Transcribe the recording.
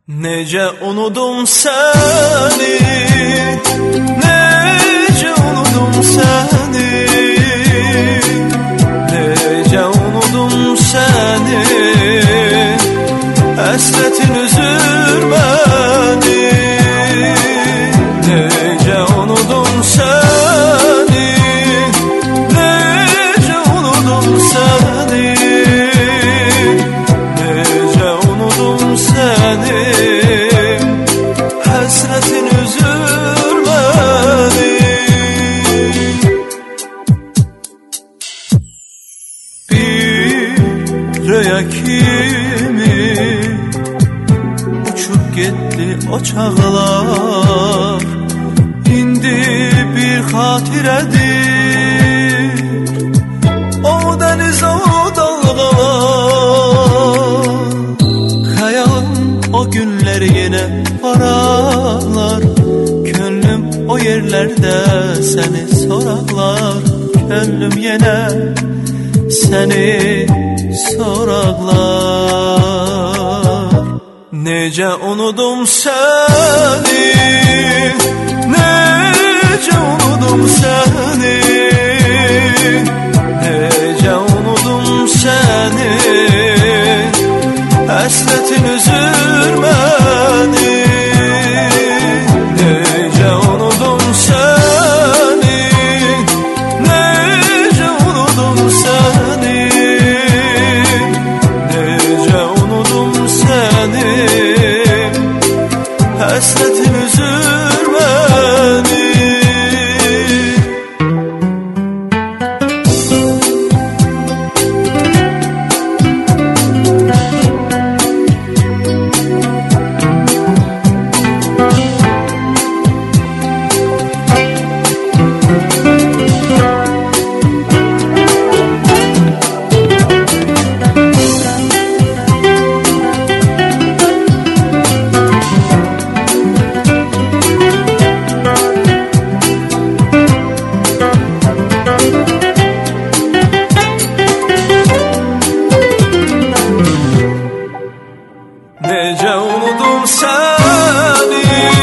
Nece unudum seni, nece unudum seni, nece unudum seni, hasretin üzür beni. Nece unudum seni, nece unudum seni, nece unudum seni, hasretin üzür beni. Bir rüya kimi uçup gitti o çağlar, indi bir hatiredir. O deniz o dalgalar, hayalım o günleri yine aralar. Gönlüm o yerlerde seni sorarlar, gönlüm yine seni sorarlar. Nece unudum seni, nece unudum seni, nece unudum seni, hasretin üzür beni. Nece unudum seni, nece unudum seni, nece unudum seni, hasretin üzür beni. Nece unudum seni,